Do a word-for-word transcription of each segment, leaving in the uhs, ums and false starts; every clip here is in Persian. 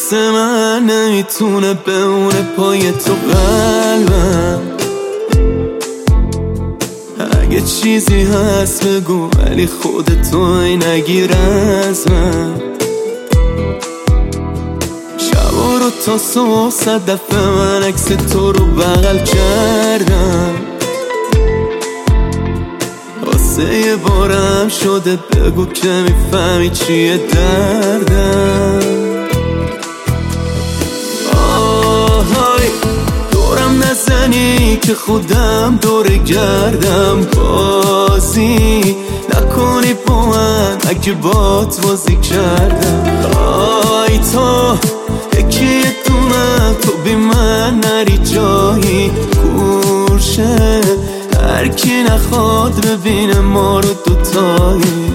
مثل من نمیتونه بمونه پای تو قلبم. اگه چیزی هست بگو ولی خودتو نگیر از من. شبا رو تا صبح صد دفعه من عکس تو رو بغل کردم. واسه یه بارم شده بگو که میفهمی چیه دردم. آهای دورم نزنی که خودم دور گردم. بازی نکنی با من اگه بات بازی کردم. آی تو یکی یه دونم تو بی من نری جایی گوشه. هر کی نخواد ببینه ما رو دوتایی.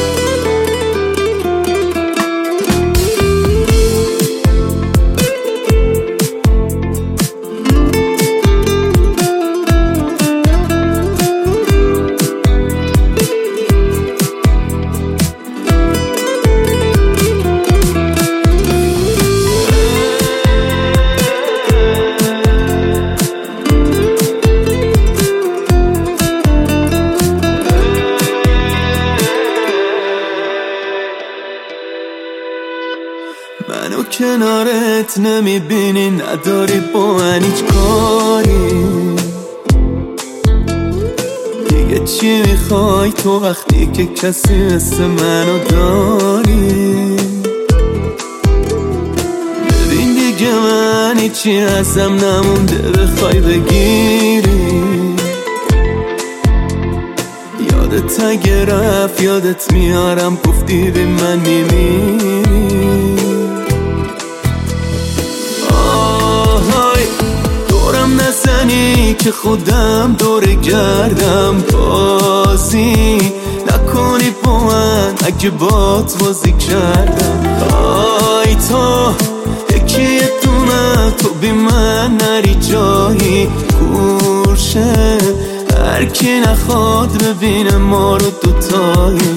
منو کنارت نمیبینی نداری با من هیچ کاری. دیگه چی میخوای تو وقتی که کسی مثل منو داری؟ ببین دیگه من هیچی ازم نمونده بخوای بگیری. یادت اگه رفت یادت میارم گفتی به من میمیری. نزنی که خودم دور گردم. بازی نکنی با من اگه بات بازی کردم. آی تو یکی یه دونم تو بی من نری جایی گوشه. هر کی نخواد ببینه ما رو دوتایی.